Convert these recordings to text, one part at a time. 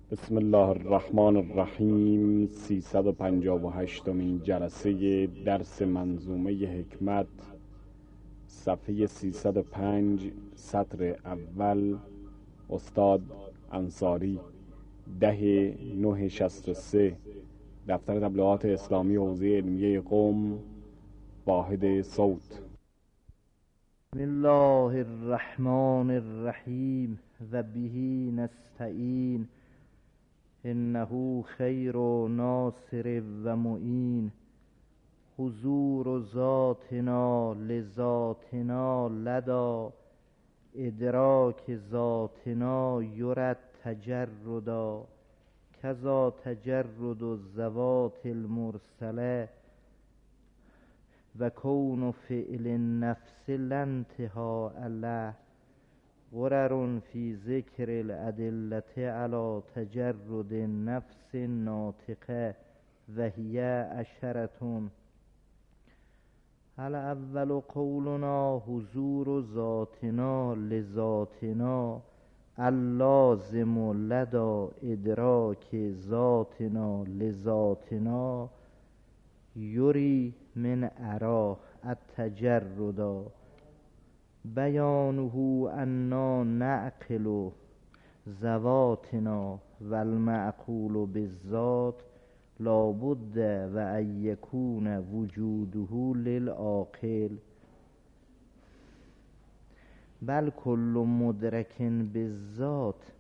بسم الله الرحمن الرحیم. 358مین جلسه درس منظومه حکمت، صفحه 305، سطر اول. استاد انصاری، 10/9/63، دفتر تبلیغات اسلامی حوزه علمیه قم، واحد صوت. بسم الله الرحمن الرحیم و به نستعین، انه خیر و ناصر و معین. حضور ذاتنا لذاتنا لدا، ادراک ذاتنا یرد تجردا. کذا تجرد الذوات المرسله و کون فعل النفس لا انتهاء له. غرر فی ذکر الادلة علی تجرد النفس الناطقه و هی عشرة. الاول قولنا حضور ذاتنا لذاتنا اللازم لدى ادراک ذاتنا لذاتنا یری من اراه التجردا. بیانه انا نعقل ذواتنا و المعقول بالذات لابد و ان یکون وجوده للعاقل، بل کل مدرک بالذات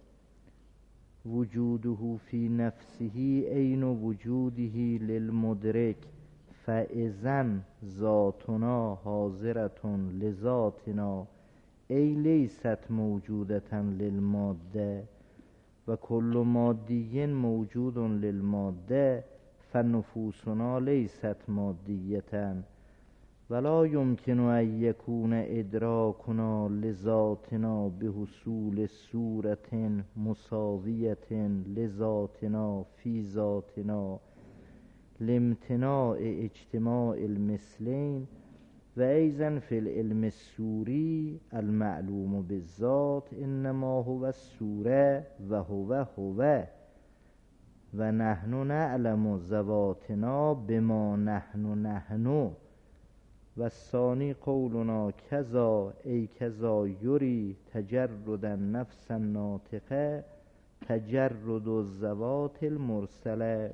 وجوده فی نفسه عین وجوده للمدرک. فاذن ذاتنا حاضرة لذاتنا ای لیست موجودة للماده و کل مادی موجود للماده فنفوسنا لیست مادیة. ولا یمکن ان یکون ادراکنا لذاتنا بحصول صورة مساویة لذاتنا فی ذاتنا لامتناع اجتماع المثلین. و ایضا فی العلم الصوری المعلوم بالذات انما هو الصوره و هو و نحن نعلم ذواتنا بما نحن و الثانی قولنا کذا ای کذا یری تجرد النفس الناطقه تجرد الذوات المرسله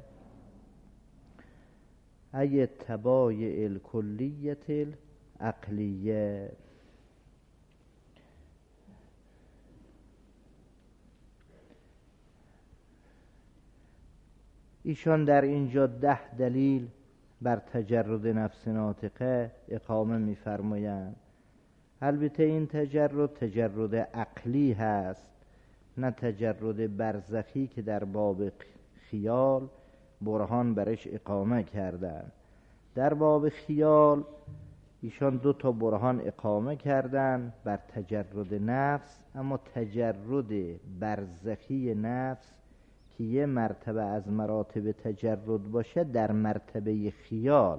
ای الطبایع الکلیة العقلیه. ایشان در اینجا 10 دلیل بر تجرد نفس ناطقه اقامه می‌فرمایند. البته این تجرد عقلی هست، نه تجرد برزخی که در باب خیال برهان برش اقامه کردند. در باب خیال ایشان 2 برهان اقامه کردند بر تجرد نفس، اما تجرد برزخی نفس که یه مرتبه از مراتب تجرد باشه در مرتبه خیال،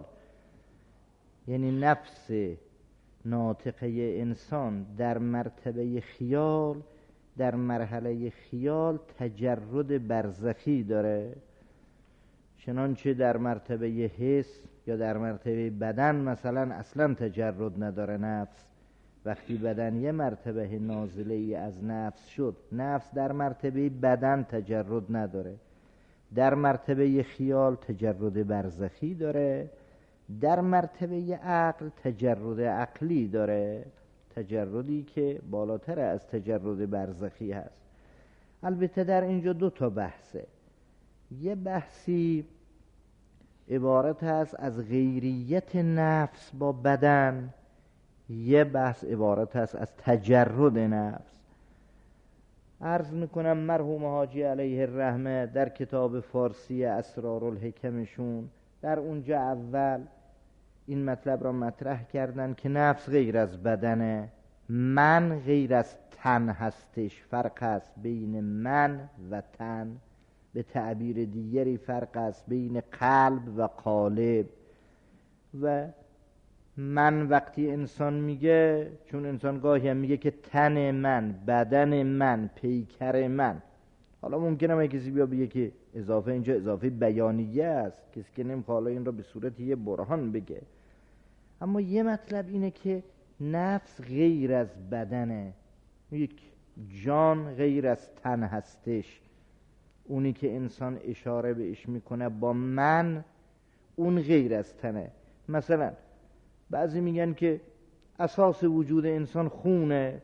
یعنی نفس ناطقه انسان در مرتبه خیال، در مرحله خیال تجرد برزخی داره. چنانچه در مرتبه حس یا در مرتبه بدن مثلا اصلا تجرد نداره نفس. وقتی بدن یه مرتبه نازله ای از نفس شد، نفس در مرتبه بدن تجرد نداره. در مرتبه خیال تجرد برزخی داره، در مرتبه عقل تجرد عقلی داره، تجردی که بالاتر از تجرد برزخی هست. البته در اینجا 2 بحثه. یه بحثی عبارت هست از غیریت نفس با بدن، یه بحث عبارت هست از تجرد نفس. عرض میکنم مرحوم حاجی علیه الرحمه در کتاب فارسی اسرارالحکمشون در اونجا اول این مطلب را مطرح کردن که نفس غیر از بدنه، من غیر از تن هستش. فرق هست بین من و تن. به تعبیر دیگری فرق است بین قلب و قالب. و من وقتی انسان میگه، چون انسان گاهی هم میگه که تن من، بدن من، پیکر من، حالا ممکنه کسی بیا بگه که اضافه اینجا اضافه بیانیه است، کسی که نمیخواد حالا این را به صورت یه برهان بگه، اما یه مطلب اینه که نفس غیر از بدنه، یک جان غیر از تن هستش. اونی که انسان اشاره بهش میکنه با من، اون غیر از تنه. مثلا بعضی میگن که اساس وجود انسان خونه،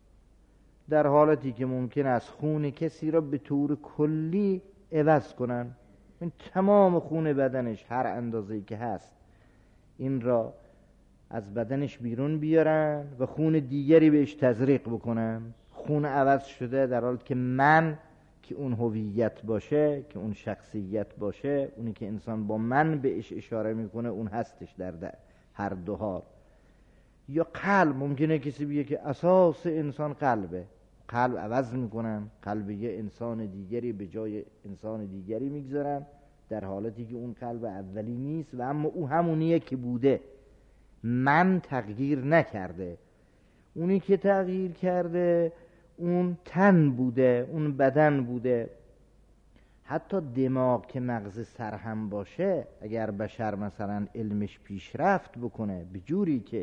در حالتی که ممکن است خون کسی را به طور کلی عوض کنن، این تمام خون بدنش هر اندازه‌ای که هست این را از بدنش بیرون بیارن و خون دیگری بهش تزریق بکنن، خون عوض شده، در حالی که من که اون هویت باشه، که اون شخصیت باشه، اونی که انسان با من بهش اشاره میکنه اون هستش در هر دو حال. یا قلب، ممکنه کسی بگه که اساس انسان قلبه، قلب عوض میکنن، قلب یه انسان دیگری به جای انسان دیگری میگذارن، در حالتی که اون قلب اولی نیست و اما او همونیه که بوده، من تغییر نکرده. اونی که تغییر کرده اون تن بوده، اون بدن بوده. حتی دماغ که مغز سر هم باشه، اگر بشر مثلا علمش پیشرفت بکنه به جوری که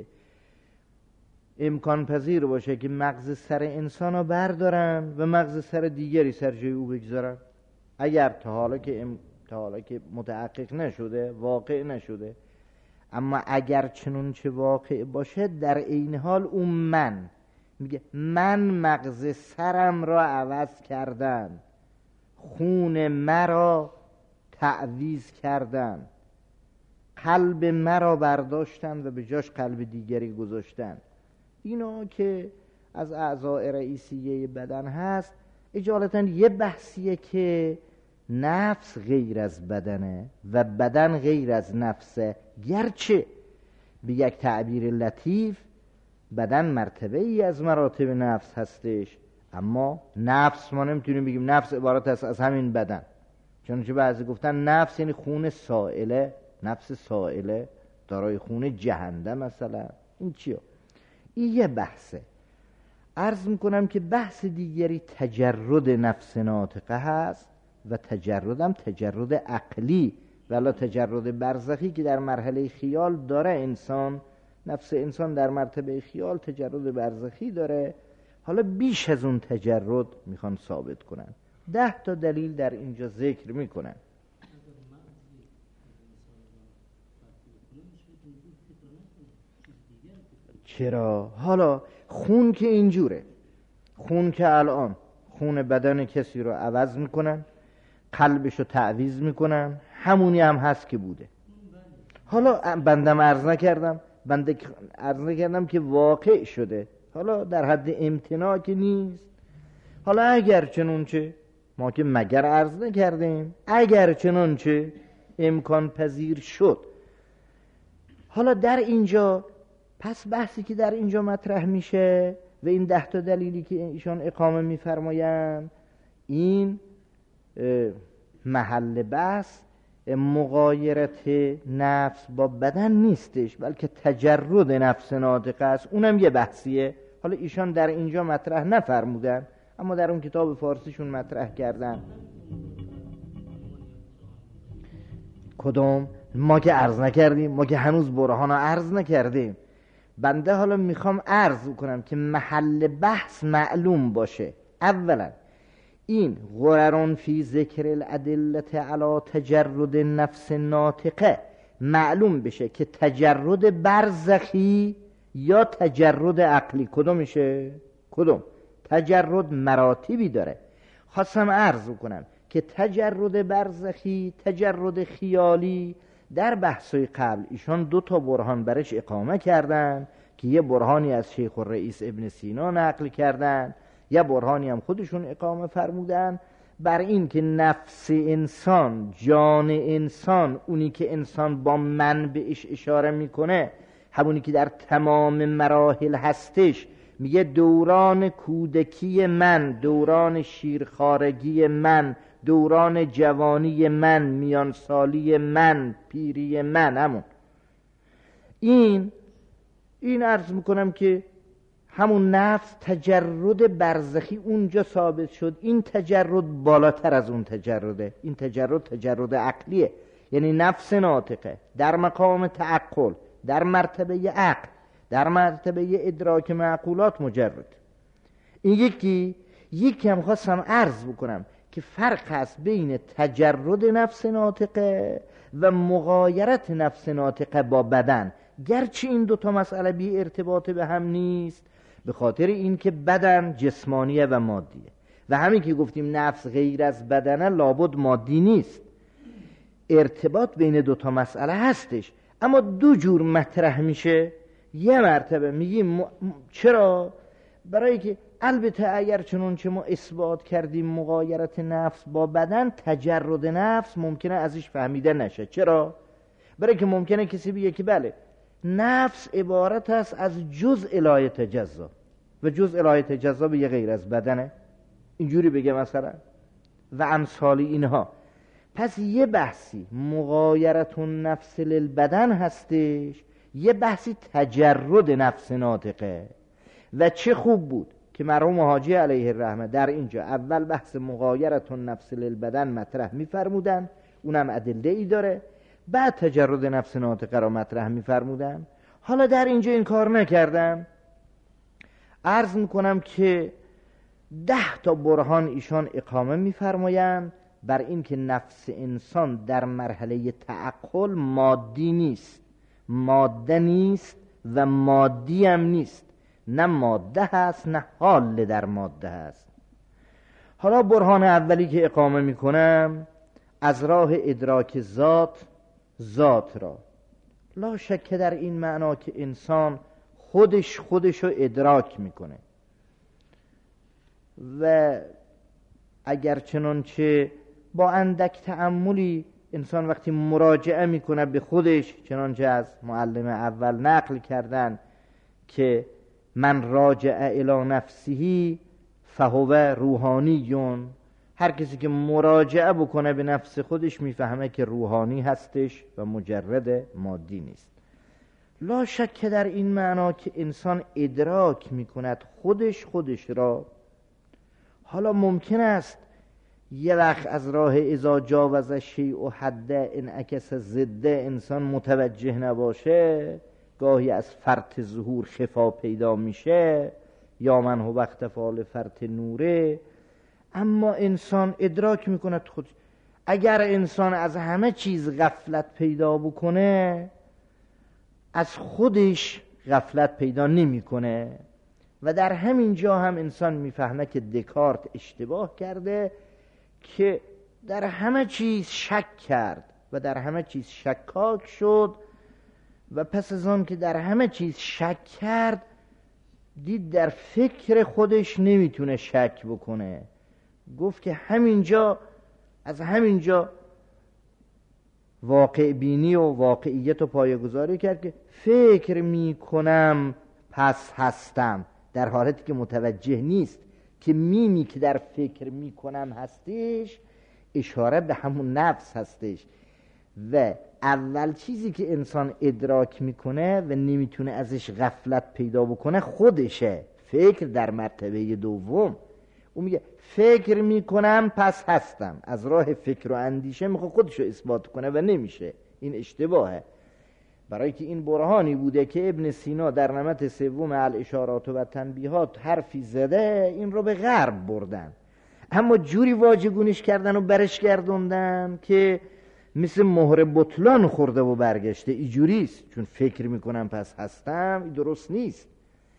امکان پذیر باشه که مغز سر انسان رو بردارن و مغز سر دیگری سر جای او بگذارن، اگر تا حالا که متحقق نشده، واقع نشده، اما اگر چنون چه واقع باشه، در این حال اون من میگه من مغز سرم را عوض کردن، خون مرا تعویض کردن، قلب مرا برداشتن و به جاش قلب دیگری گذاشتن. اینا که از اعضاء رئیسیه بدن هست، اجالتا یه بحثیه که نفس غیر از بدنه و بدن غیر از نفسه. گرچه به یک تعبیر لطیف بدن مرتبه ای از مراتب نفس هستش، اما نفس ما نمیتونیم بگیم نفس عبارت است از همین بدن، چون بعضی گفتن نفس یعنی خون سائله، نفس سائله دارای خون جهنده مثلا. این چیه؟ این یه بحثه. عرض میکنم که بحث دیگری تجرد نفس ناطقه هست و تجردم تجرد عقلی، ولی تجرد برزخی که در مرحله خیال داره انسان، نفس انسان در مرتبه خیال تجرد برزخی داره. حالا بیش از اون تجرد میخوان ثابت کنن، 10 تا دلیل در اینجا ذکر میکنن. چرا؟ حالا خون که اینجوره، خون که الان خون بدن کسی رو عوض میکنن، قلبش رو تعویض میکنن، همونی هم هست که بوده. حالا بندم عرض نکردم که واقع شده، حالا در حد امتناع که نیست. حالا اگر چنونچه، ما که مگر عرض نکردیم، اگر چنونچه امکان پذیر شد، حالا در اینجا پس بحثی که در اینجا مطرح میشه و این 10 تا دلیلی که ایشان اقامه میفرمایند، این محل بحث مغایرت نفس با بدن نیستش، بلکه تجرد نفس ناطقه است. اونم یه بحثیه. حالا ایشان در اینجا مطرح نفرمودن، اما در اون کتاب فارسیشون مطرح کردن. کدوم؟ ما که عرض نکردیم، ما که هنوز برهان عرض نکردیم. بنده حالا میخوام عرض کنم که محل بحث معلوم باشه. اولا این غررون فی ذکر الادلت علی تجرد نفس ناطقه معلوم بشه که تجرد برزخی یا تجرد عقلی کدومشه؟ کدوم؟ تجرد مراتبی داره. خواستم عرض کنم که تجرد برزخی، تجرد خیالی، در بحثای قبل ایشان 2 تا برهان برش اقامه کردن که یه برهانی از شیخ الرئیس ابن سینا نقل کردن، یه برهانی هم خودشون اقامه فرمودن بر این که نفس انسان، جان انسان، اونی که انسان با من بهش اشاره میکنه، همونی که در تمام مراحل هستش، میگه دوران کودکی من، دوران شیرخوارگی من، دوران جوانی من، میانسالی من، پیری من، همون این عرض میکنم که همون نفس تجرد برزخی اونجا ثابت شد، این تجرد بالاتر از اون تجرده. این تجرد عقلیه، یعنی نفس ناطقه در مقام تعقل، در مرتبه عقل، در مرتبه ادراک معقولات مجرد. این یکی هم خواستم عرض بکنم که فرق هست بین تجرد نفس ناطقه و مغایرت نفس ناطقه با بدن، گرچه این دوتا مسئله بی ارتباط به هم نیست، به خاطر اینکه بدن جسمانیه و مادیه و همین که گفتیم نفس غیر از بدنه لابد مادی نیست. ارتباط بین دوتا مسئله هستش، اما دو جور مطرح میشه. یه مرتبه میگیم چرا؟ برای که البته اگر چنانچه ما اثبات کردیم مغایرت نفس با بدن، تجرد نفس ممکنه ازش فهمیده نشه. چرا؟ برای که ممکنه کسی بگه که بله نفس عبارت است از جزء لا یتجزا و جزء لا یتجزا به یه غیر از بدنه، اینجوری بگه مثلا و امثال اینها. پس یه بحثی مغایرت النفس للبدن هستش، یه بحثی تجرد نفس ناطقه. و چه خوب بود که مرحوم حاجی علیه الرحمه در اینجا اول بحث مغایرت النفس للبدن مطرح می‌فرمودن، اونم ادله ای داره، بعد تجرد نفس ناطقه را مطرح می‌فرمودن. حالا در اینجا این کار نکردم. عرض میکنم که 10 تا برهان ایشان اقامه می‌فرمایند بر این که نفس انسان در مرحله تعقل مادی نیست، ماده نیست و مادی هم نیست، نه ماده هست نه حال در ماده هست. حالا برهان اولی که اقامه میکنم از راه ادراک ذات را، لا شک در این معنا که انسان خودش رو ادراک میکنه و اگر چنانچه با اندک تأملی انسان وقتی مراجعه میکنه به خودش، چنانچه از معلم اول نقل کردن که من راجع الی نفسه فهو روحانیون، هر کسی که مراجعه بکنه به نفس خودش میفهمه که روحانی هستش و مجرد مادی نیست. لا شک در این معنا که انسان ادراک میکند خودش را. حالا ممکن است یه وقت از راه اذا جاوز شیء حد انعکس ضده انسان متوجه نباشه، گاهی از فرط ظهور خفا پیدا میشه، یا من هو اختفال فرط نوره، اما انسان ادراک میکنه خود. اگر انسان از همه چیز غفلت پیدا بکنه، از خودش غفلت پیدا نمیکنه. و در همین جا هم انسان میفهمه که دکارت اشتباه کرده که در همه چیز شک کرد و در همه چیز شکاک شد و پس از آن که در همه چیز شک کرد دید در فکر خودش نمیتونه شک بکنه. گفت که از همینجا واقع بینی و واقعیت رو پایه‌گذاری کرد که فکر میکنم پس هستم، در حالتی که متوجه نیست که میمی که در فکر میکنم هستش اشاره به همون نفس هستش. و اول چیزی که انسان ادراک میکنه و نمیتونه ازش غفلت پیدا بکنه خودشه. فکر در مرتبه دوم. اون میگه فکر میکنم پس هستم، از راه فکر و اندیشه میخواد خودشو اثبات کنه و نمیشه. این اشتباهه، برای که این برهانی بوده که ابن سینا در نمط سوم الاشارات و تنبیهات حرفی زده، این رو به غرب بردن، اما جوری واژگونش کردن و برش گردوندن که مثل مهر بطلان خورده و برگشته. اینجوریست، چون فکر میکنم پس هستم، این درست نیست.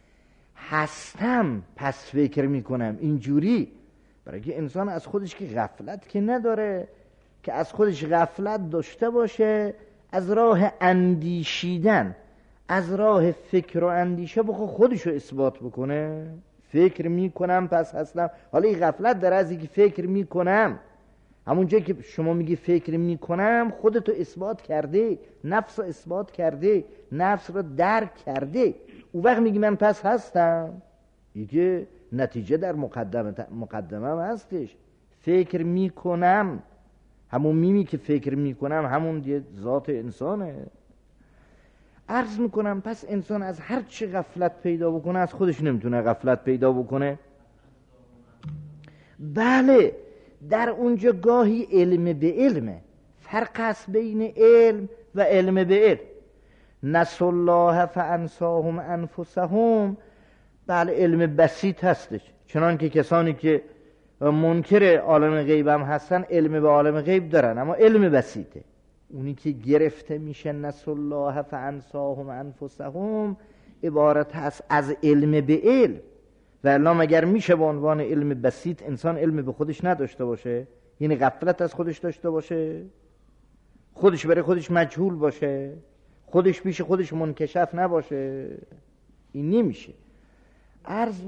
هستم پس فکر میکنم، اینجوری. برای که انسان از خودش که غفلت که نداره، که از خودش غفلت داشته باشه، از راه اندیشیدن، از راه فکر و اندیشه بخواه خودشو اثبات بکنه. فکر میکنم پس هستم. حالا این غفلت در از اینکه فکر میکنم، همونجا که شما میگی فکر میکنم خودتو اثبات کرده، نفس رو اثبات کرده، نفس رو درک کرده. اون وقت میگی من پس هستم، دیگه نتیجه در مقدمه هستش. فکر میکنم، همون میمی که فکر میکنم همون ذات انسانه. عرض میکنم پس انسان از هر چی غفلت پیدا بکنه از خودش نمیتونه غفلت پیدا بکنه. بله در اونجا گاهی علم به علمه، فرق است بین علم و علم به علم. نسوا الله فانساهم انفسهم، بله علم بسیط هستش، چنان که کسانی که منکر عالم غیب هم هستن علم به عالم غیب دارن، اما علم بسیطه. اونی که گرفته میشه نسوا الله فانساهم انفسهم عبارت هست از علم به علم. و الا مگر میشه به عنوان علم بسیط انسان علم به خودش نداشته باشه؟ یعنی غفلت از خودش داشته باشه، خودش برای خودش مجهول باشه، خودش پیش خودش منکشف نباشه؟ این نمیشه. عرض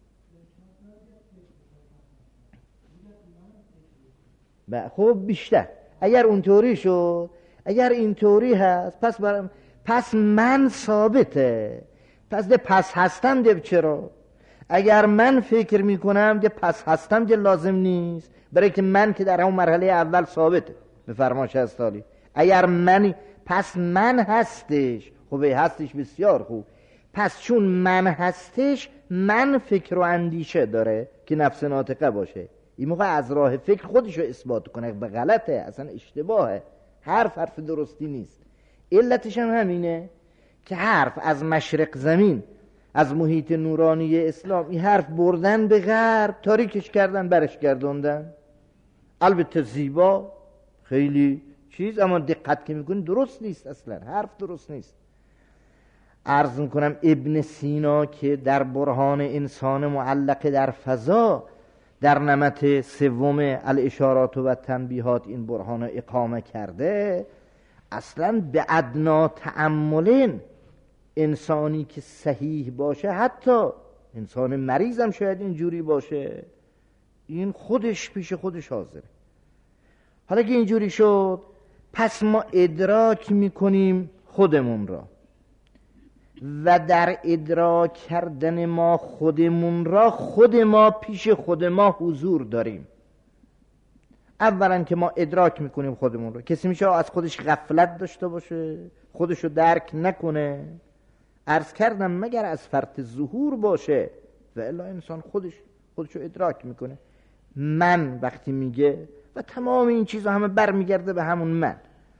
خب بیشتر اگر اونطوری شد، اگر اینطوری هست پس من ثابته، پس هستم ده چرا؟ اگر من فکر میکنم ده پس هستم ده لازم نیست، برای که من که در همون مرحله اول ثابته به فرمایش هستالی. اگر من پس من هستش، خب هستش بسیار خوب، پس چون من هستش من فکر و اندیشه داره که نفس ناطقه باشه. این موقع از راه فکر خودشو اثبات کنه، به غلطه، اصلا اشتباهه، حرف درستی نیست. علتش هم همینه که حرف از مشرق زمین، از محیط نورانی اسلام، این حرف بردن به غرب، تاریکش کردن، برش گردوندن. البته زیبا خیلی چیز، اما دقت که میکنی درست نیست، اصلا حرف درست نیست. عرض میکنم ابن سینا که در برهان انسان معلق در فضا در نمط سوم الاشارات و تنبیهات این برهان اقامه کرده، اصلا به ادنا تأملین انسانی که صحیح باشه، حتی انسان مریض هم شاید اینجوری باشه، این خودش پیش خودش حاضره. حالا که اینجوری شد پس ما ادراک میکنیم خودمون را و در ادراک کردن ما خودمون را خود ما پیش خود ما حضور داریم. اولا که ما ادراک میکنیم خودمون را، کسی میشه از خودش غفلت داشته باشه، خودشو درک نکنه؟ عرض کردم مگر از فرط ظهور باشه، و الا انسان خودشو ادراک میکنه. من وقتی میگه و تمام این چیزا همه برمیگرده به همون من.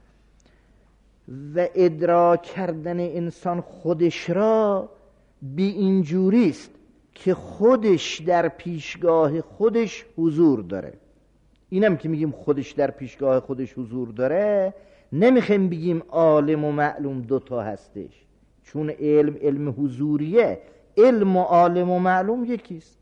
و ادراک کردن انسان خودش را بی اینجوریست که خودش در پیشگاه خودش حضور داره. اینم که میگیم خودش در پیشگاه خودش حضور داره، نمیخوایم بگیم عالم و معلوم دوتا هستش، چون علم حضوریه، علم و عالم و معلوم یکیست.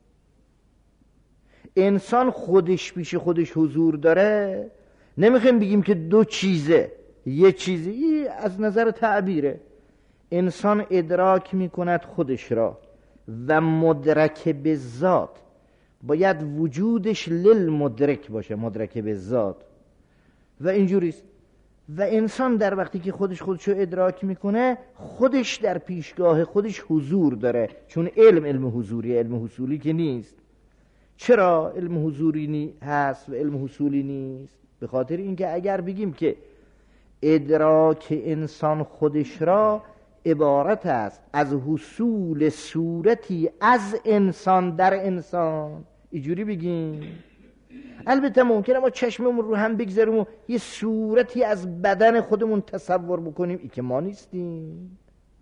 انسان خودش پیش خودش حضور داره، نمیخوایم بگیم که دو چیزه، یه چیزی، از نظر تعبیره. انسان ادراک میکند خودش را و مدرک به ذات باید وجودش للمدرک باشه، مدرک به ذات، و اینجوریست. و انسان در وقتی که خودشو ادراک میکنه، خودش در پیشگاه خودش حضور داره، چون علم حضوریه، علم حصولی که نیست. چرا علم حضوری هست و علم حصولی نیست؟ به خاطر اینکه اگر بگیم که ادراک انسان خودش را عبارت است از حصول صورتی از انسان در انسان، اینجوری بگیم، البته ممکنه ما چشممون رو هم بگذاریم و یه صورتی از بدن خودمون تصور بکنیم، ای که ما نیستیم.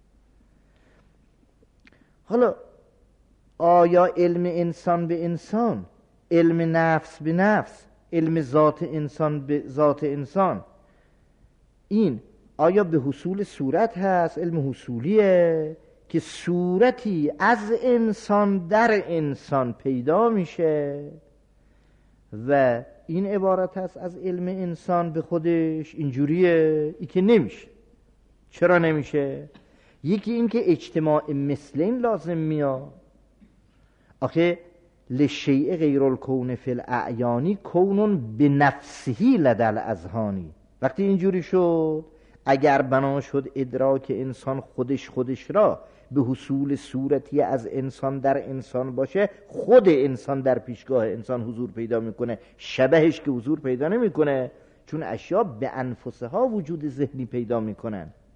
حالا آیا علم انسان به انسان، علم نفس به نفس، علم ذات انسان به ذات انسان، این آیا به حصول صورت هست؟ علم حصولیه که صورتی از انسان در انسان پیدا میشه و این عبارت هست از علم انسان به خودش. اینجوریه، ای که نمیشه. چرا نمیشه؟ یکی این که اجتماع مثلین لازم میاد. آخه لشیء غیر الکون فی الاعیانی کونون به نفسهی لدى الاذهانی. وقتی اینجوری شد، اگر بنا شد ادراک انسان خودش را به حصول صورتی از انسان در انسان باشه، خود انسان در پیشگاه انسان حضور پیدا میکنه، شبهش که حضور پیدا نمیکنه، چون اشیا به انفسها وجود ذهنی پیدا میکنن.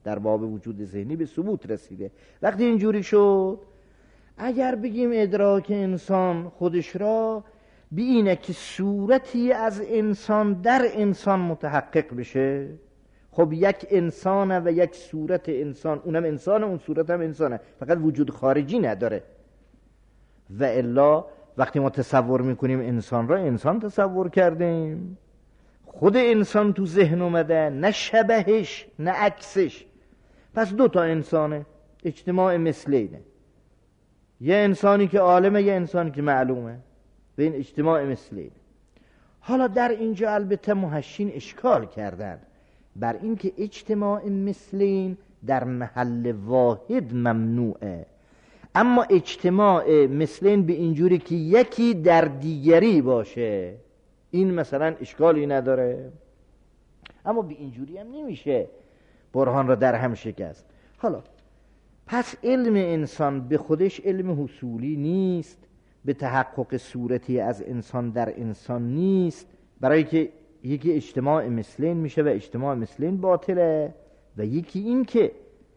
در باب وجود ذهنی به ثبوت رسیده. وقتی اینجوری شد، اگر بگیم ادراک انسان خودش را بی اینه که صورتی از انسان در انسان متحقق بشه، خب یک انسانه و یک صورت انسان، اونم انسانه، اون صورت هم انسانه، فقط وجود خارجی نداره. و الا وقتی ما تصور میکنیم انسان را انسان تصور کردیم، خود انسان تو ذهن اومده، نه شبهش نه عکسش. پس دو تا انسانه، اجتماع مثلینه، یه انسانی که عالمه، یه انسانی که معلومه، به این اجتماع مثلینه. حالا در اینجا البته محشین اشکال کردن بر این که اجتماع مثلین در محل واحد ممنوعه، اما اجتماع مثلین به اینجوری که یکی در دیگری باشه این مثلا اشکالی نداره، اما به اینجوری هم نمیشه برهان را در هم شکست. حالا پس علم انسان به خودش علم حصولی نیست، به تحقق صورتی از انسان در انسان نیست، برای که یکی اجتماع مثلین میشه و اجتماع مثلین باطله، و یکی این که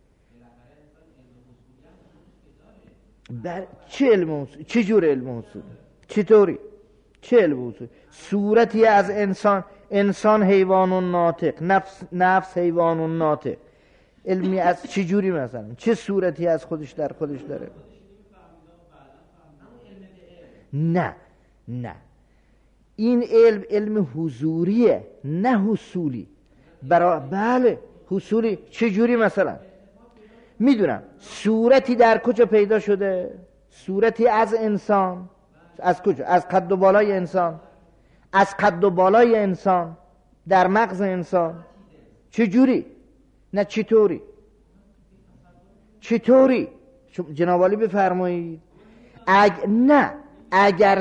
چه علم حصولی؟ چه جور علم حصولی؟ چطوری؟ چه علم حصولی؟ صورتی از انسان حیوان ناطق، نفس حیوان ناطق، علمی از چه جوری مثلا؟ چه صورتی از خودش در خودش داره؟ نه این علم حضوریه نه حصولی. بله حصولی. چه جوری مثلا؟ میدونم صورتی در کجا پیدا شده؟ صورتی از انسان. از کجا؟ از قد و بالای انسان. از قد و بالای انسان در مغز انسان. چه جوری؟ نه چطوری؟ جناب عالی بفرمایید. نه اگر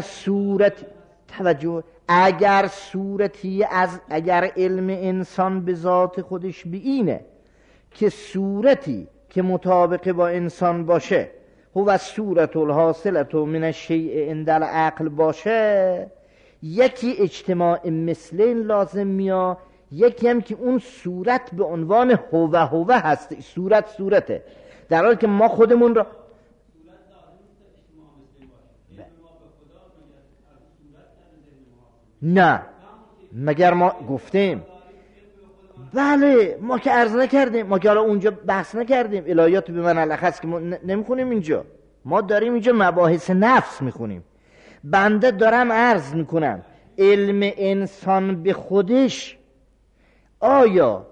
صورتی اگر علم انسان به ذات خودش بینه که صورتی که مطابق با انسان باشه هو صورت الحاصلت من الشیء عند العقل باشه، یکی اجتماع مثلین لازم میاد، یکی هم که اون صورت به عنوان هو هست. صورته، در حالی که ما خودمون را نه مگر ما گفتیم؟ بله ما که عرض نکردیم، ما که حالا اونجا بحث نکردیم، الهیات به من الخص که ما نمیخونیم اینجا، ما داریم اینجا مباحث نفس میخونیم. بنده دارم عرض میکنم علم انسان به خودش آیا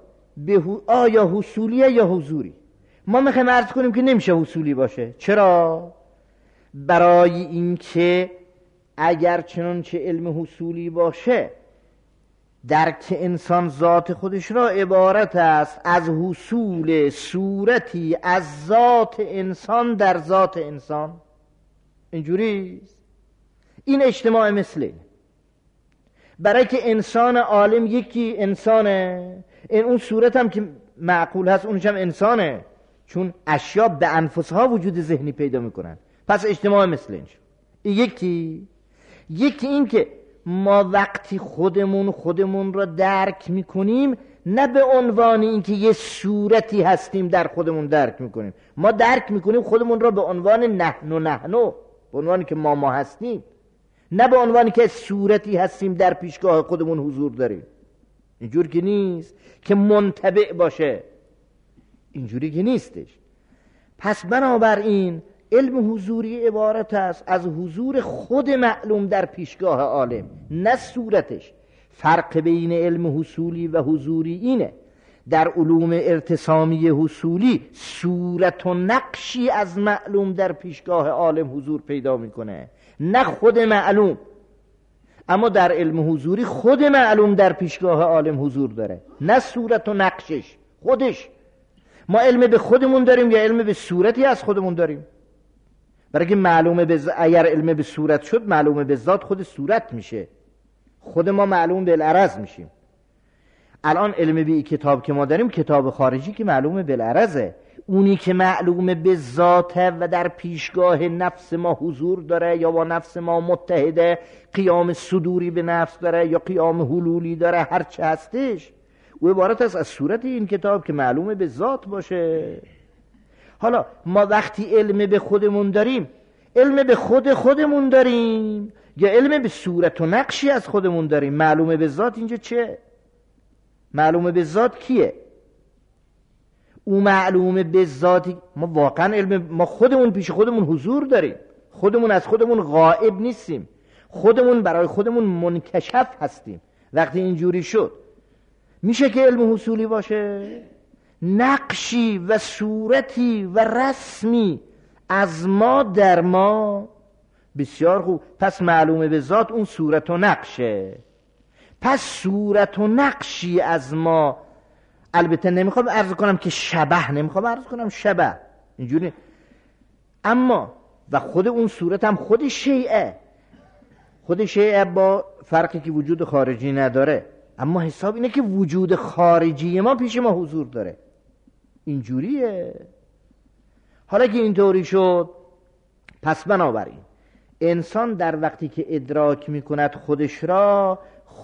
حصولیه یا حضوری؟ ما میخوایم عرض کنیم که نمیشه حصولی باشه. چرا؟ برای اینکه اگر چنانچه علم حصولی باشه، درک انسان ذات خودش را عبارت است از حصول صورتی از ذات انسان در ذات انسان. اینجوریست. این اجتماع مثله. برای که انسان عالم یکی انسانه، اون صورت هم که معقول هست اونش هم انسانه، چون اشیا به انفسها وجود ذهنی پیدا میکنن. پس اجتماع مثل اینجا. یکی این که ما وقتی خودمون را درک میکنیم، نه به عنوان اینکه یه صورتی هستیم در خودمون درک میکنیم، ما درک میکنیم خودمون را به عنوان نحنو، به عنوانی که ما هستیم، نه به عنوانی که صورتی هستیم در پیشگاه خودمون حضور داریم. اینجور که نیست که منطبع باشه، اینجوری که نیستش. پس بنابراین علم حضوری عبارت است از حضور خود معلوم در پیشگاه عالم، نه صورتش. فرق بین علم حصولی و حضوری اینه: در علوم ارتسامی حصولی صورت و نقشی از معلوم در پیشگاه عالم حضور پیدا میکنه، نه خود معلوم. اما در علم حضوری خود معلوم در پیشگاه عالم حضور داره، نه صورت و نقشش، خودش. ما علم به خودمون داریم یا علم به صورتی از خودمون داریم؟ برای که اگر علم به صورت شد، معلوم به ذات خود صورت میشه، خود ما معلوم بالعرض میشیم. الان علم به کتاب که ما داریم، کتاب خارجی که معلوم بالعرضه، اونی که معلوم به ذاته و در پیشگاه نفس ما حضور داره یا با نفس ما متحده، قیام صدوری به نفس داره یا قیام حلولی داره، هر چه هستش، او عبارت است از صورت این کتاب که معلومه به ذات باشه. حالا ما وقتی علم به خودمون داریم، علم به خودمون داریم یا علم به صورت و نقشی از خودمون داریم؟ معلومه به ذات اینجا چه؟ معلومه به ذات کیه؟ او معلومه به ذاتی ما واقعا علم، ما خودمون پیش خودمون حضور داریم، خودمون از خودمون غائب نیستیم، خودمون برای خودمون منکشف هستیم. وقتی اینجوری شد میشه که علم حصولی باشه؟ نقشی و صورتی و رسمی از ما در ما. بسیار خوب، پس معلومه به ذات اون صورت و نقشه. پس صورت و نقشی از ما، البته نمیخوام عرض کنم که شبه، نمیخوام عرض کنم شبه اینجوری، اما و خود اون صورت هم خود شیعه، خود شیعه با فرقی که وجود خارجی نداره، اما حساب اینه که وجود خارجی ما پیش ما حضور داره. اینجوریه. حالا که اینطوری شد، پس بنابراین انسان در وقتی که ادراک میکند خودش را،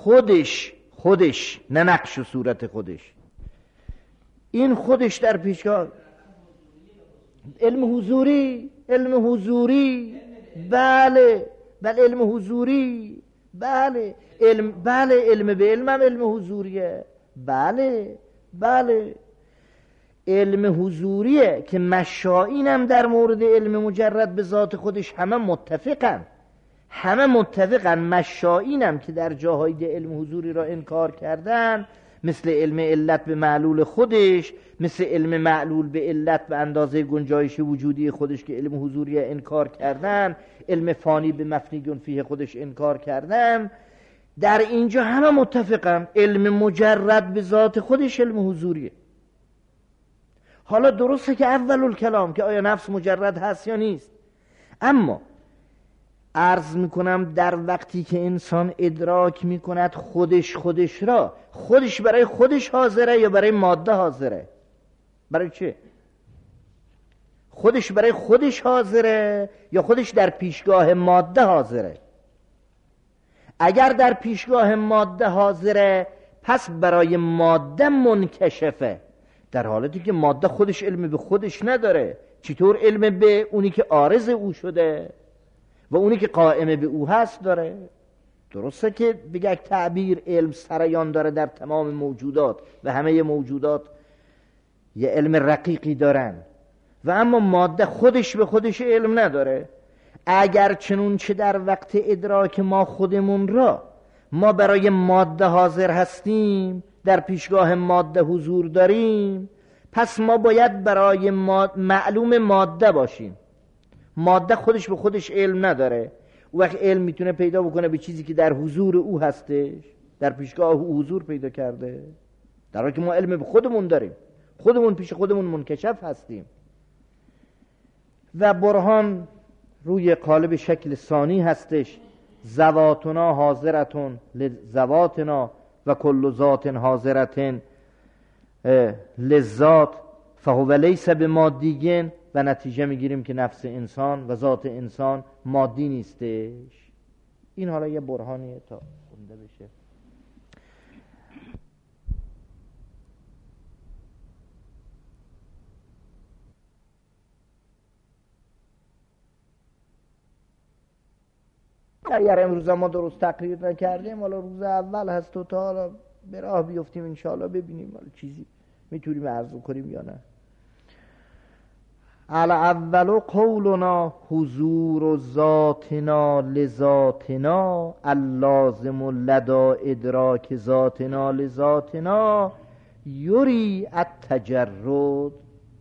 خودش نه نقش و صورت خودش، این خودش در پیشگاه علم حضوری، بله علم حضوری، بله علم به علم هم علم حضوریه، بله علم حضوریه که مشائین هم در مورد علم مجرد به ذات خودش همه متفقن. مشائین هم که در جاهای علم حضوری را انکار کردن، مثل علم علت به معلول خودش، مثل علم معلول به علت به اندازه گنجایش وجودی خودش که علم حضوری انکار کردن، علم فانی به مفنی فیه خودش انکار کردن، در اینجا همه متفقن علم مجرد به ذات خودش علم حضوریه. حالا درسته که اول الکلام که آیا نفس مجرد هست یا نیست، اما عرض میکنم در وقتی که انسان ادراک میکند خودش را، خودش برای خودش حاضره یا برای ماده حاضره؟ برای چه؟ خودش برای خودش حاضره یا خودش در پیشگاه ماده حاضره؟ اگر در پیشگاه ماده حاضره، پس برای ماده منکشفه، در حالتی که ماده خودش علم به خودش نداره. چطور علم به اونی که عارض او شده و اونی که قائم به او هست داره؟ درسته که به یک تعبیر علم سریان داره در تمام موجودات و همه موجودات یه علم رقیقی دارن، و اما ماده خودش به خودش علم نداره. اگر چنون چه در وقت ادراک ما خودمون را، ما برای ماده حاضر هستیم، در پیشگاه ماده حضور داریم، پس ما باید برای معلوم ماده باشیم. ماده خودش به خودش علم نداره. او وقت علم میتونه پیدا بکنه به چیزی که در حضور او هستش، در پیشگاه او حضور پیدا کرده، در حالی که ما علم به خودمون داریم، خودمون پیش خودمون منکشف هستیم. و برهان روی قالب شکل ثانی هستش: ذواتنا حاضرتون لذواتنا و کل ذات حاضرتن لذات فهو لیس بمادیگن. و نتیجه میگیریم که نفس انسان و ذات انسان مادی نیستش. این حالا یه برهانیه تا خونده بشه. اگر امروز ما درست تقریر نکردیم، حالا روز اول هست و تا حالا به راه بیفتیم انشاءالله ببینیم حالا چیزی میتونیم عرض کنیم یا نه. الاول قولنا حضور ذاتنا لذاتنا اللازم لدى ادراک ذاتنا لذاتنا یری التجرد.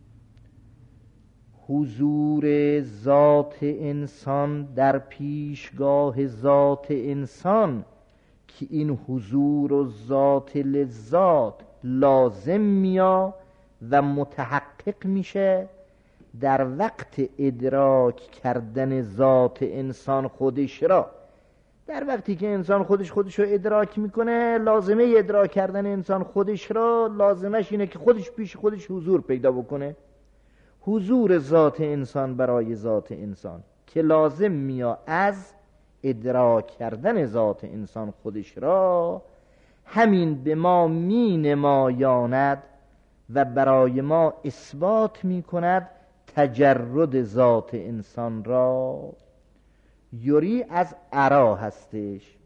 حضور ذات انسان در پیشگاه ذات انسان که این حضور و ذات لذات لازم میا و متحقق میشه در وقت ادراک کردن ذات انسان خودش را. در وقتی که انسان خودش رو ادراک میکنه، لازمه ادراک کردن انسان خودش را، لازمش اینه که خودش پیش خودش حضور پیدا بکنه. حضور ذات انسان برای ذات انسان که لازم میا از ادراک کردن ذات انسان خودش را، همین به ما می نمایاند و برای ما اثبات می کند تجرد ذات انسان را. یوری از ارا هستش.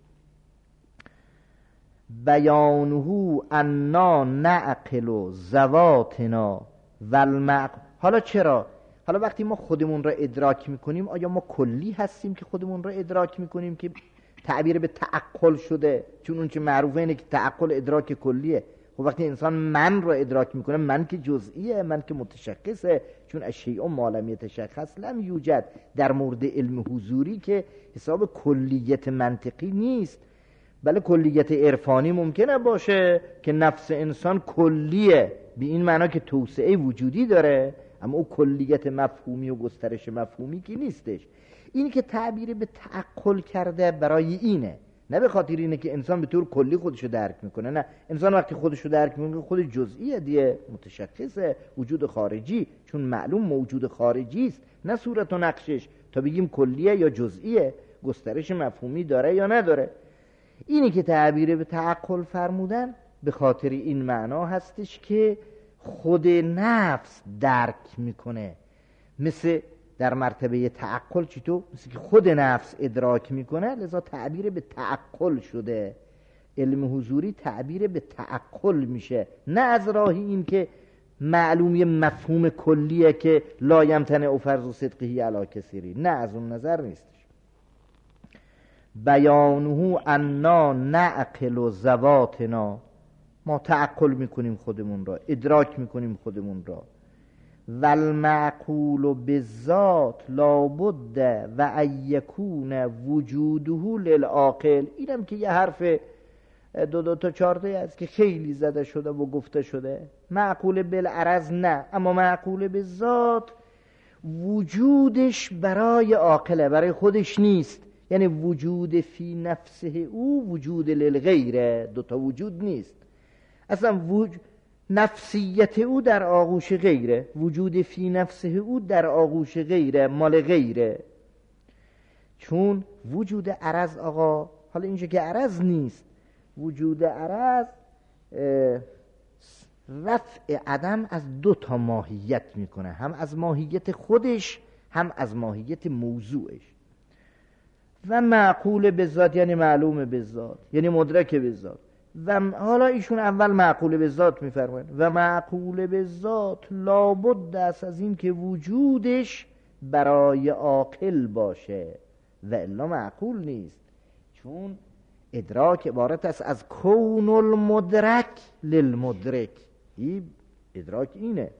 بیانه انا نعقل ذواتنا والمعقول. حالا چرا؟ حالا وقتی ما خودمون را ادراک میکنیم، آیا ما کلی هستیم که خودمون را ادراک میکنیم که تعبیر به تعقل شده؟ چون اون چه معروفه اینه که تعقل ادراک کلیه. خب وقتی انسان من را ادراک میکنه، من که جزئیه، من که متشخصه، چون الشیء ما لم یتشخص لم یوجد. در مورد علم حضوری که حساب کلیت منطقی نیست، بله کلیت عرفانی ممکنه باشه که نفس انسان کلیه، به این معنا که توسعه وجودی داره، اما او کلیت مفهومی و گسترش مفهومی که نیستش. اینی که تعبیر به تعقل کرده برای اینه، نه به خاطر اینه که انسان به طور کلی خودشو درک میکنه. نه، انسان وقتی خودشو درک میکنه خود جزئیه دیگه، متشخصه، وجود خارجی، چون معلوم موجود خارجی است، نه صورت و نقشش تا بگیم کلیه یا جزئیه، گسترش مفهومی داره یا نداره. اینی که تعبیر به تعقل فرمودن به خاطر این معنا هستش که خود نفس درک میکنه. مثل در مرتبه تعقل چطور؟ مثل که خود نفس ادراک میکنه، لذا تعبیر به تعقل شده. علم حضوری تعبیر به تعقل میشه، نه از راهی این که معلومی مفهوم کلیه که لا یمتنع فرض صدقه علی کثیری، نه از اون نظر نیستش. بیانه انا نعقل ذواتنا، ما تعقل میکنیم خودمون را، ادراک میکنیم خودمون را. والمعقول بالذات لابد و ان یکون وجوده للعاقل. اینم که یه حرف دو تا چارته است که خیلی زده شده و گفته شده. معقول بالعرض نه، اما معقول بالذات وجودش برای عاقله، برای خودش نیست. یعنی وجود فی نفسه او وجود للغیره، دوتا وجود نیست اصلا. نفسیت او در آغوش غیره، وجود فی نفسه او در آغوش غیره، مال غیره. چون وجود عرض آقا، حالا اینجا که عرض نیست، وجود عرض رفع عدم از دو تا ماهیت میکنه، هم از ماهیت خودش هم از ماهیت موضوعش. و معقول به ذات یعنی معلوم به ذات، یعنی مدرک به ذات. و حالا ایشون اول معقول به ذات میفرماید و معقول به ذات لابد است از این که وجودش برای عاقل باشه و الا معقول نیست. چون ادراک عبارت است از کون المدرک للمدرک. این ادراک اینه.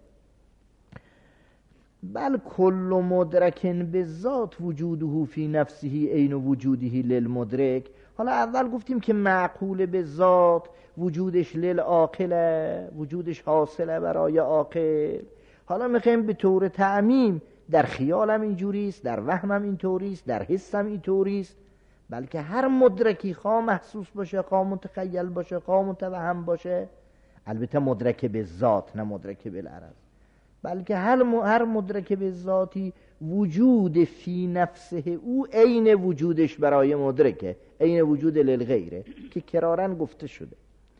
بل کل مدرک بذات وجوده فی نفسه عین وجوده للمدرک. حالا اول گفتیم که معقول به ذات وجودش للعاقله، وجودش حاصله برای عاقل. حالا میخوایم به طور تعمیم، در خیالم اینجوریست، در وهمم اینطوریست، در حسم اینطوریست، بلکه هر مدرکی خواه محسوس باشه، خواه متخیل باشه، خواه متوهم باشه، البته مدرک به ذات نه مدرک بالعرض، بلکه هر مدرک به ذاتی وجود فی نفسه او عین وجودش برای مدرکه، عین وجود للغیره که کرارن گفته شده.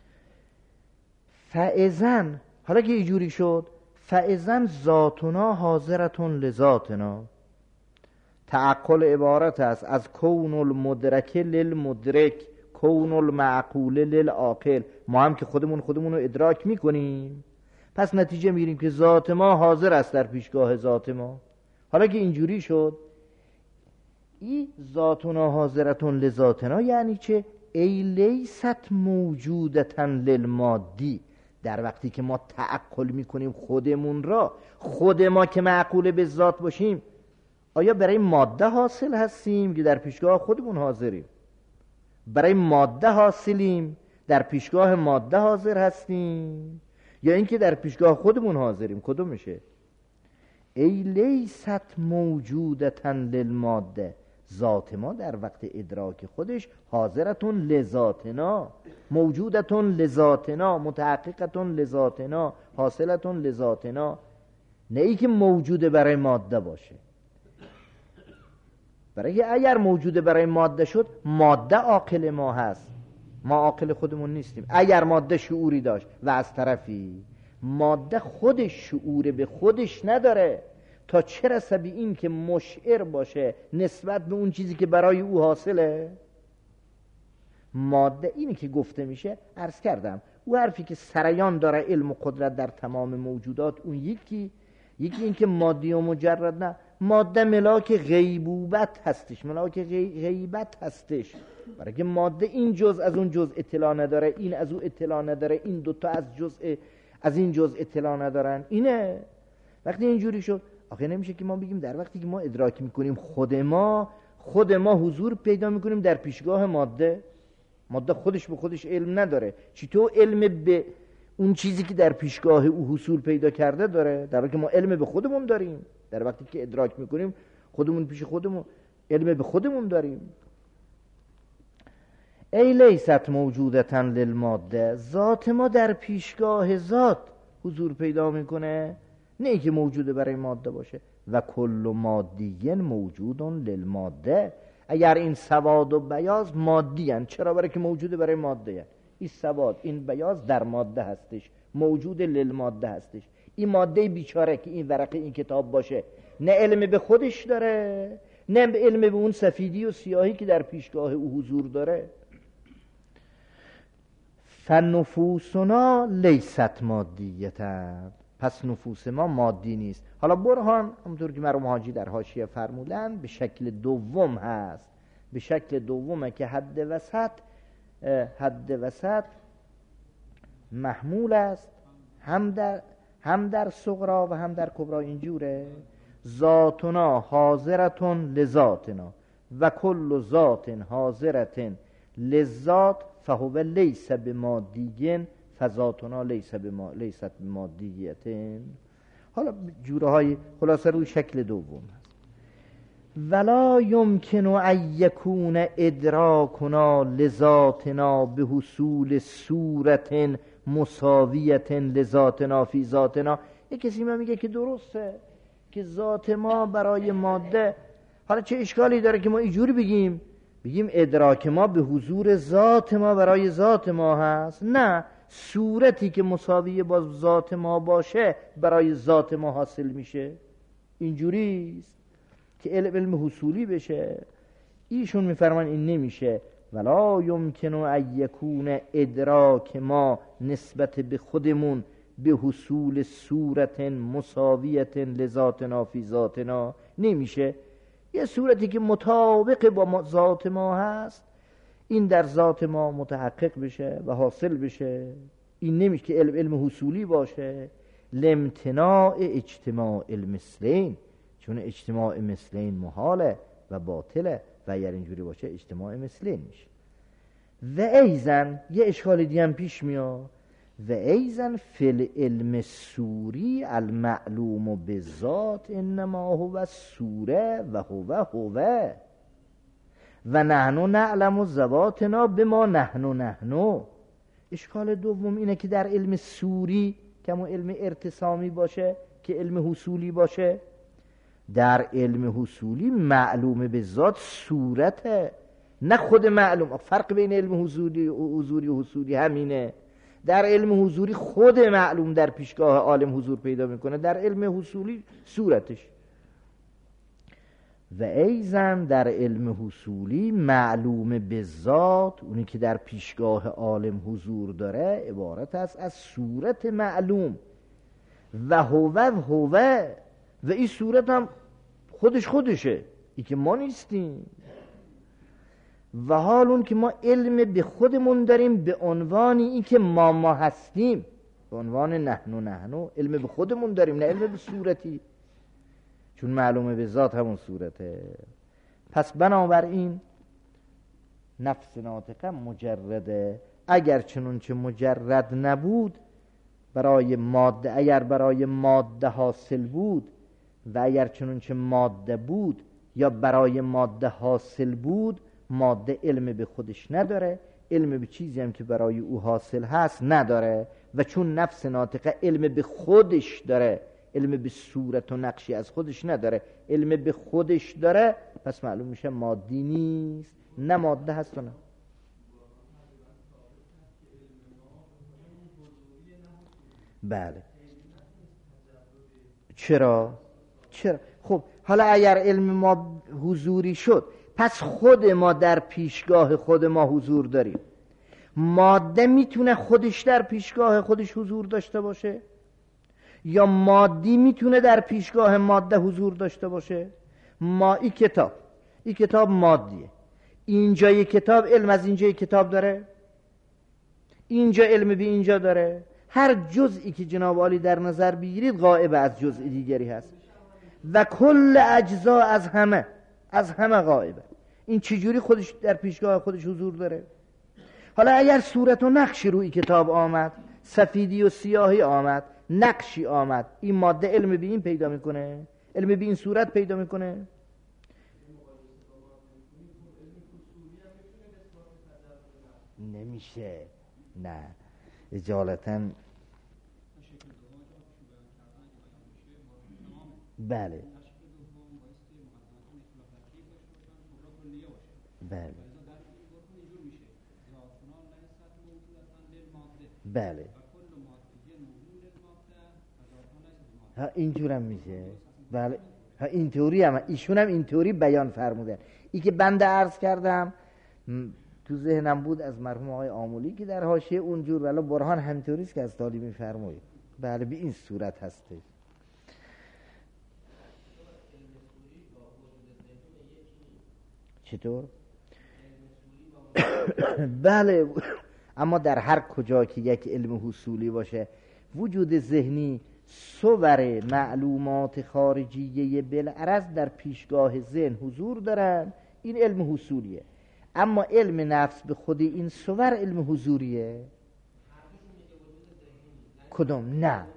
فاذن، حالا که اینجوری شد، فاذن ذاتنا حاضرتون لذاتنا. تعقل عبارت است از کون المدرک للمدرک، کون المعقول للعاقل. ما هم که خودمون رو ادراک میکنیم، پس نتیجه میریم که ذات ما حاضر است در پیشگاه ذات ما. حالا که اینجوری شد، این ذاتنا حاضرتون لذاتنا یعنی چه؟ ای لیست موجودتن للمادی. در وقتی که ما تعقل میکنیم خودمون را، خود ما که معقول به ذات باشیم، آیا برای ماده حاصل هستیم که در پیشگاه خودمون حاضریم؟ برای ماده حاصلیم، در پیشگاه ماده حاضر هستیم، یا اینکه در پیشگاه خودمون حاضریم؟ کدوم میشه؟ ای لیست موجودتن للماده. ذات ما در وقت ادراک خودش حاضرتون لذاتنا، موجودتون لذاتنا، متحققتون لذاتنا، حاصلتون لذاتنا. نه ای که موجود برای ماده باشه. برای اگر موجود برای ماده شد، ماده عاقل ما هست، ما عاقل خودمون نیستیم. اگر ماده شعوری داشت و از طرفی ماده خودش شعور به خودش نداره، تا چه رسه به این که مشعر باشه نسبت به اون چیزی که برای او حاصله. ماده اینی که گفته میشه، عرض کردم او حرفی که سریان داره علم و قدرت در تمام موجودات، اون یکی این که مادی و مجرد نه. ماده ملاک غیبوبت هستش، ملاک غیبت هستش، برای که ماده این جزء از اون جزء اطلاع نداره، این از اون اطلاع نداره، این دوتا از این جزء اطلاع ندارن. اینه وقتی اینجوری شد، آخه نمیشه که ما بگیم در وقتی که ما ادراک میکنیم خود ما حضور پیدا میکنیم در پیشگاه ماده خودش به خودش علم نداره. چطور علم به اون چیزی که در پیشگاه او حصول پیدا کرده داره، در حالی که ما علم به خودمون داریم. در وقتی که ادراک میکنیم خودمون پیش خودمون علم به خودمون داریم. ای لیست موجودتن للماده، ذات ما در پیشگاه ذات حضور پیدا میکنه، نه ای که موجوده برای ماده باشه. و کل مادی موجود للماده، اگر این سواد و بیاض مادی هن، چرا؟ برای که موجوده برای ماده هن. این سواد این بیاض در ماده هستش، موجود للماده هستش. این ماده بیچاره که این ورقه این کتاب باشه، نه علم به خودش داره، نه علم به اون سفیدی و سیاهی که در پیشگاه او حضور داره. فنفوسنا لیست مادیتن، پس نفوس ما مادی نیست. حالا برهان همونطور که مرحوم حاجی در حاشیه فرمودن به شکل دوم هست، به شکل دومه که حد وسط محمول است هم در صغرا و هم در کبرا. اینجوره ذاتنا حاضرتون لذاتنا و کل ذات حاضرتن لذات فهو لیس بمادیین فذاتنا لیست بمادیتن. حالا جوره های خلاصه روی شکل دوم هست. ولا یمکن ان یکون ادراکنا لذاتنا به حصول صورت مساویت لذاتنا فی ذاتنا. یک کسی میگه که درسته که ذات ما برای ماده، حالا چه اشکالی داره که ما اینجوری بگیم ادراک ما به حضور ذات ما برای ذات ما هست؟ نه، صورتی که مساوی با ذات ما باشه برای ذات ما حاصل میشه. اینجوریست که علم حصولی بشه. ایشون میفرمان این نمیشه. ولا یمکن ان یکون ادراک ما نسبت به خودمون به حصول صورت مساویت لذاتنا فی ذاتنا. نمیشه یه صورتی که مطابق با ذات ما هست این در ذات ما متحقق بشه و حاصل بشه. این نمیشه که علم حصولی باشه. لامتناع اجتماع المثلین، چون اجتماع مثلین محاله و باطله و اگر اینجوری باشه اجتماع مثلین میشه. و ایزن یه اشکال دیگه هم پیش میاد. و ایزن فی العلم الصوری المعلوم بالذات انما هو الصوره و هو و نحن نعلم ذواتنا بما نحن. اشکال دوم اینه که در علم صوری که همون علم ارتسامی باشه، که علم حصولی باشه، در علم حصولی معلوم به ذات صورته، نه خود معلوم. فرق بین علم حضوری و حصولی همینه. در علم حضوری خود معلوم در پیشگاه عالم حضور پیدا میکنه، در علم حصولی صورتش. و ایزن در علم حصولی معلوم به ذات، اونی که در پیشگاه عالم حضور داره، عبارت است از صورت معلوم. و هو و این صورت هم خودشه، این که ما نیستیم. و حال اون که ما علم به خودمون داریم به عنوانی این که ما هستیم، به عنوان نحن علم به خودمون داریم، نه علم به صورتی، چون معلومه به ذات همون صورته. پس بنابراین نفس ناطقه مجرده. اگر چنانچه مجرد نبود برای ماده، اگر برای ماده حاصل بود و اگر چنانچه ماده بود یا برای ماده حاصل بود، ماده علم به خودش نداره، علم به چیزی هم که برای او حاصل هست نداره. و چون نفس ناطقه علم به خودش داره، علم به صورت و نقشی از خودش نداره، علم به خودش داره، پس معلوم میشه مادی نیست، نه ماده هست و نه. بله. چرا؟ خب حالا اگر علم ما حضوری شد، پس خود ما در پیشگاه خود ما حضور داریم. ماده میتونه خودش در پیشگاه خودش حضور داشته باشه یا مادی میتونه در پیشگاه ماده حضور داشته باشه؟ این کتاب مادیه، اینجای کتاب علم از اینجای کتاب داره، اینجا علم به اینجا داره. هر جزئی که جناب عالی در نظر بگیرید غائب از جزء دیگری هست و کل اجزا از همه غائبه. این چجوری خودش در پیشگاه خودش حضور داره؟ حالا اگر صورت و نقشی روی کتاب آمد، سفیدی و سیاهی آمد، نقشی آمد، این ماده علم به این پیدا میکنه؟ علم به این صورت پیدا میکنه؟ نمیشه. نه اجالتا. بله بله بله. ها اینجورم میشه. بله ها اینطوری هم ایشون هم اینطوری بیان فرمودن. این که بنده عرض کردم تو ذهنم بود از مرحوم آقای آمولی که در حاشیه اونجور، ولی برهان همینطوری است که از طالب میفرمایید. بله به این صورت هسته. چطور؟ بله، اما در هر کجا که یک علم حصولی باشه، وجود ذهنی صور معلومات خارجیه بالعرض در پیشگاه ذهن حضور دارن، این علم حصولیه. اما علم نفس به خود این صور علم حضوریه؟ کدوم؟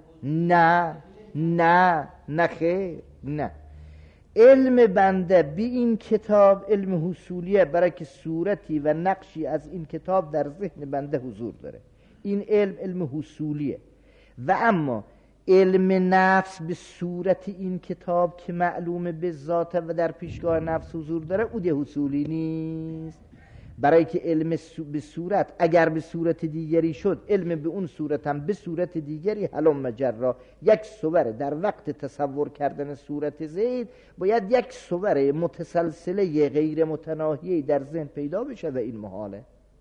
نه خیر، نه. علم بنده به این کتاب علم حصولیه، برای که صورتی و نقشی از این کتاب در ذهن بنده حضور داره. این علم حصولیه. و اما علم نفس به صورت این کتاب که معلومه به ذات و در پیشگاه نفس حضور داره، او ده حصولی نیست. برای که علم به صورت اگر به صورت دیگری شد، علم به اون صورت هم به صورت دیگری هلم مجرا یک صور در وقت تصور کردن صورت زید باید یک صور متسلسله غیر متناهی در ذهن پیدا بشه و این محاله.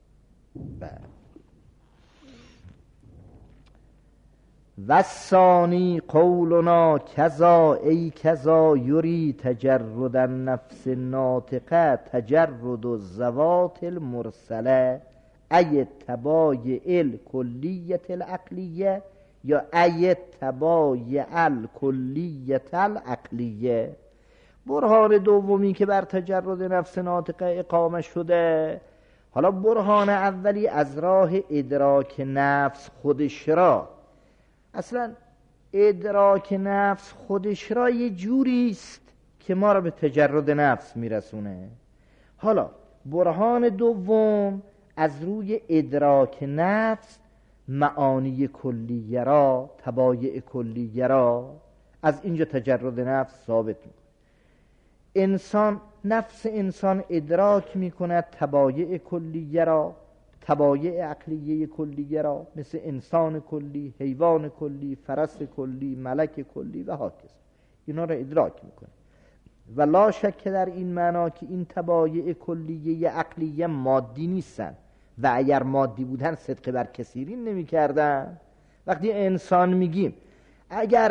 و ثانی قولنا کذا ای کذا یری تجرد النفس ناطقه تجرد الذوات المرسله ای تبایع الکلیت العقلیه یا ای تبایع الکلیت العقلیه. برهان دومی که بر تجرد نفس ناطقه اقامه شده، حالا برهان اولی از راه ادراک نفس خودش را، اصلا ادراک نفس خودش را یه جوری است که ما را به تجرد نفس میرسونه. حالا برهان دوم از روی ادراک نفس معانی کلیه را، تبایع کلیه را، از اینجا تجرد نفس ثابت میکنه. نفس انسان ادراک میکند تبایع کلیه را، تبایع عقلیه کلیه را، مثل انسان کلی، حیوان کلی، فرس کلی، ملک کلی و هاکذا، اینا را ادراک میکنه. و لا شک در این معنا که این تبایع کلیه عقلیه مادی نیستن و اگر مادی بودن صدق بر کثیرین نمی کردن. وقتی انسان میگیم، اگر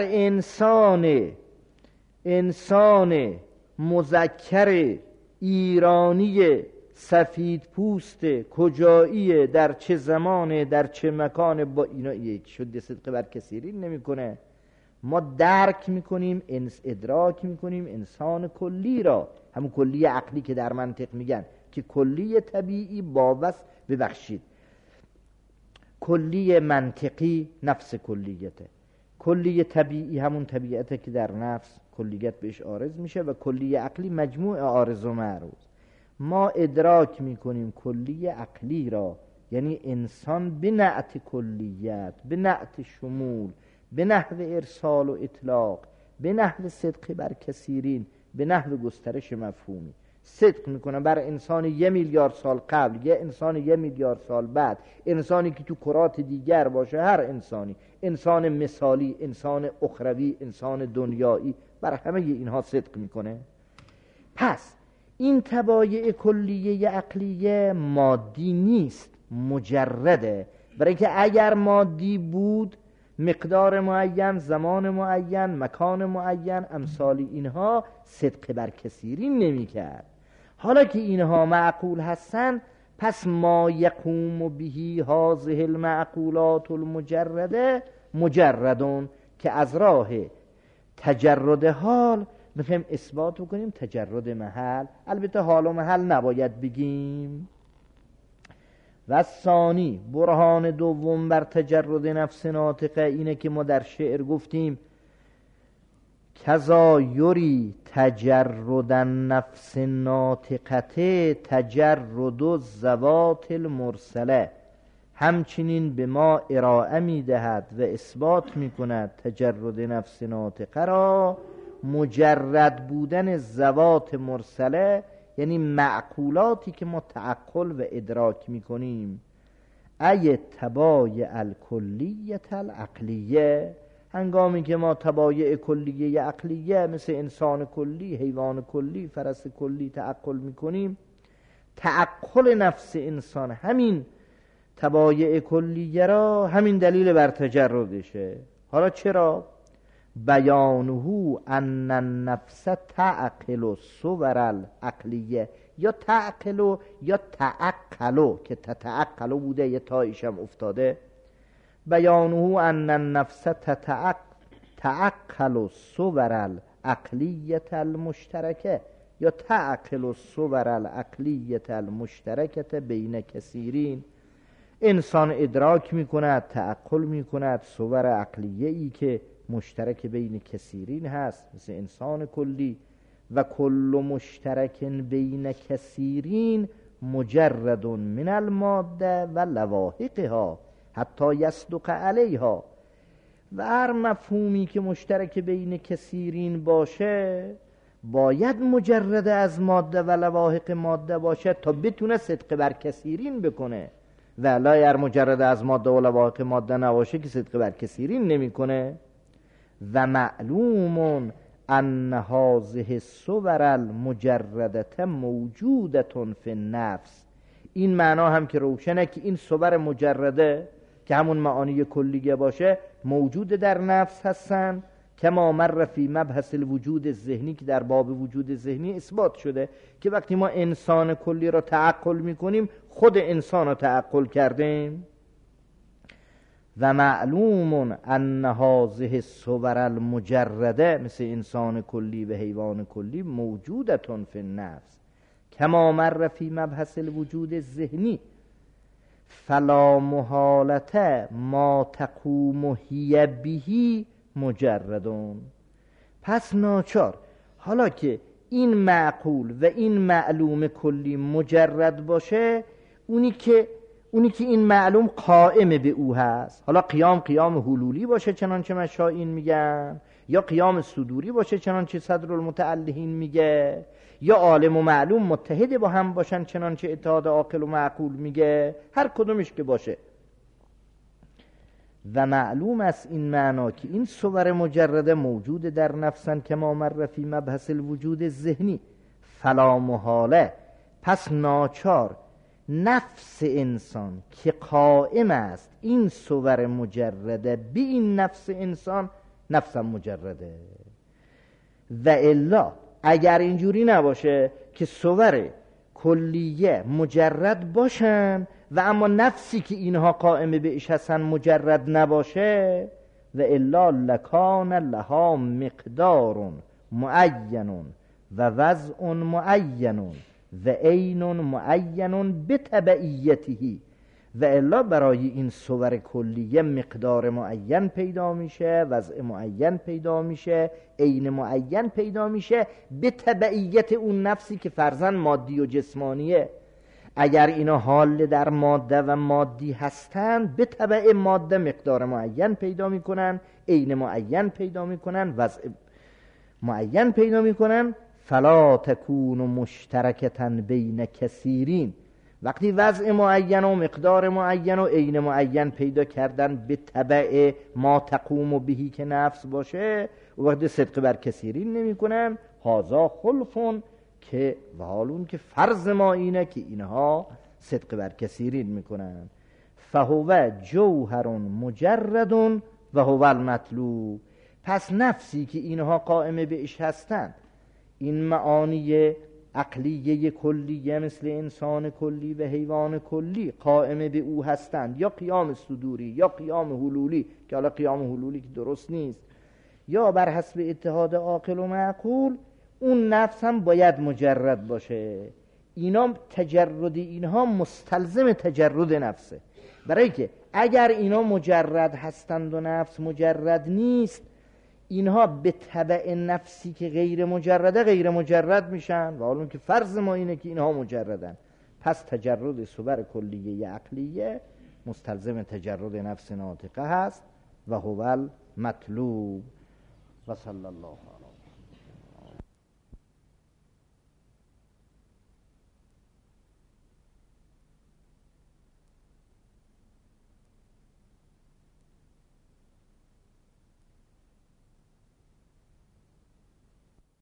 انسان مذکر ایرانی سفید پوست کجایی در چه زمان در چه مکان، با اینا یک شده صدق بر کثیرین نمیکنه. ما درک میکنیم، ادراک میکنیم انسان کلی را، همون کلی عقلی که در منطق میگن که کلی طبیعی ببخشید کلی منطقی نفس کلیته، کلی طبیعی همون طبیعته که در نفس کلیت بهش عارض میشه و کلی عقلی مجموع عارض و معروض. ما ادراک میکنیم کلی عقلی را، یعنی انسان به نعت کلیت، به نعت شمول، به نحو ارسال و اطلاق، به نحو صدق بر کثیرین، به نحو گسترش مفهومی. صدق میکنه بر انسان 1 میلیارد سال قبل، یه انسان 1 میلیارد سال بعد، انسانی که تو کرات دیگر باشه، هر انسانی، انسان مثالی، انسان اخروی، انسان دنیایی، بر همه اینها صدق میکنه. پس این تبایع کلیه عقلیه مادی نیست، مجرده. برای اینکه اگر مادی بود مقدار معین، زمان معین، مکان معین، امثال اینها صدق بر کثیری نمی کرد. حالا که اینها معقول هستن، پس ما یقوم بهی هذه المعقولات المجرده مجردون، که از راه تجرد حال میخوایم اثبات بکنیم تجرد محل. البته حال و محل نباید بگیم. و ثانی، برهان دوم بر تجرد نفس ناطقه اینه که ما در شعر گفتیم کذا یری تجرد النفس ناطقه تجرد الذوات المرسله، همچنین به ما ارائه میدهد و اثبات میکند تجرد نفس ناطقه را مجرد بودن ذوات مرسله، یعنی معقولاتی که ما تعقل و ادراک میکنیم. ای تبایع الکلیت العقلیه، هنگامی که ما تبایع کلیه عقلیه مثل انسان کلی، حیوان کلی، فرس کلی تعقل میکنیم، تعقل نفس انسان همین تبایع کلیه را همین دلیل بر تجردشه. حالا چرا؟ بیانه ان النفس تعقل الصور العقلیه، یا تعقل یا تعقل، که تتعقل بوده یه تایشم افتاده. بیانه ان النفس تعقل الصور العقلیه المشترکه، یا تعقل الصور العقلیه المشترکه بین کثیرین. انسان ادراک میکند، تعقل میکند صور عقلیه ای که مشترک بین کثیرین هست، مثل انسان کلی. و کل مشترک بین کثیرین مجرد من الماده و لواحقها حتی یصدق علیها. و هر مفهومی که مشترک بین کثیرین باشه باید مجرد از ماده و لواحق ماده باشه تا بتونه صدق بر کثیرین بکنه. و لا اگر مجرد از ماده و لواحق ماده نباشه که صدق بر کثیرین نمیکنه. و معلوم ان هذه الصور المجرده موجوده فی النفس، این معنا هم که روشنه که این صور مجرده که همون معانی کلیه باشه موجود در نفس هستن، کما مر فی مبحث الوجود الذهنی، که در باب وجود ذهنی اثبات شده که وقتی ما انسان کلی را تعقل میکنیم خود انسان را تعقل کردیم. و معلوم ان هذه الصور المجرده مثل انسان کلی و حیوان کلی موجودتون فی النفس کما مر فی مبحث الوجود الذهنی فلا محالته ما تقوم هی به مجردون. پس ناچار حالا که این معقول و این معلوم کلی مجرد باشه، اونی که این معلوم قائم به او هست، حالا قیام حلولی باشه چنانچه مشائین میگن، یا قیام صدوری باشه چنانچه صدر المتعلهین میگه، یا عالم و معلوم متحد با هم باشن چنانچه اتحاد عاقل و معقول میگه، هر کدومش که باشه. و معلوم است این معنا که این صور مجرده موجود در نفسن که ما مر فی مبحث الوجود ذهنی فلا محاله. پس ناچار نفس انسان که قائم است این صور مجرده به این نفس انسان نفس مجرده. و الا اگر اینجوری نباشه که صور کلیه مجرد باشن و اما نفسی که اینها قائم بهش هستن مجرد نباشه، و الا لکان لها مقدار معین و وضع معین و عین معین بتبعیته. و الا برای این صور کلیه مقدار معین پیدا میشه، وضع معین پیدا میشه، عین معین پیدا میشه به تبعیت اون نفسی که فرضاً مادی و جسمانیه. اگر اینا حال در ماده و مادی هستند به تبع ماده مقدار معین پیدا میکنن، عین معین پیدا میکنن، وضع معین پیدا میکنن. فلا تکون مشترکتا بین کثیرین. وقتی وضع معین و مقدار معین و عین معین پیدا کردن به تبع ما تقوم بهی که نفس باشه، و وقتی صدق بر کثیرین نمی کنن، هازا خلفون که و حالون که فرض ما اینه که اینها صدق بر کثیرین میکنن. فهو جوهر مجرد و هو المطلوب. پس نفسی که اینها قائم بهش هستند، این معانی عقلیه کلیه مثل انسان کلی و حیوان کلی قائم به او هستند، یا قیام صدوری یا قیام حلولی، که حالا قیام حلولی که درست نیست، یا بر حسب اتحاد عاقل و معقول، اون نفس هم باید مجرد باشه. اینا تجرد اینها مستلزم تجرد نفسه، برای که اگر اینا مجرد هستند و نفس مجرد نیست، اینها به تبع نفسی که غیر مجرده غیر مجرد میشن، و حالا که فرض ما اینه که اینها مجردن. پس تجرد صور کلیه عقلیه مستلزم تجرد نفس ناطقه هست و هو المطلوب. و صلی الله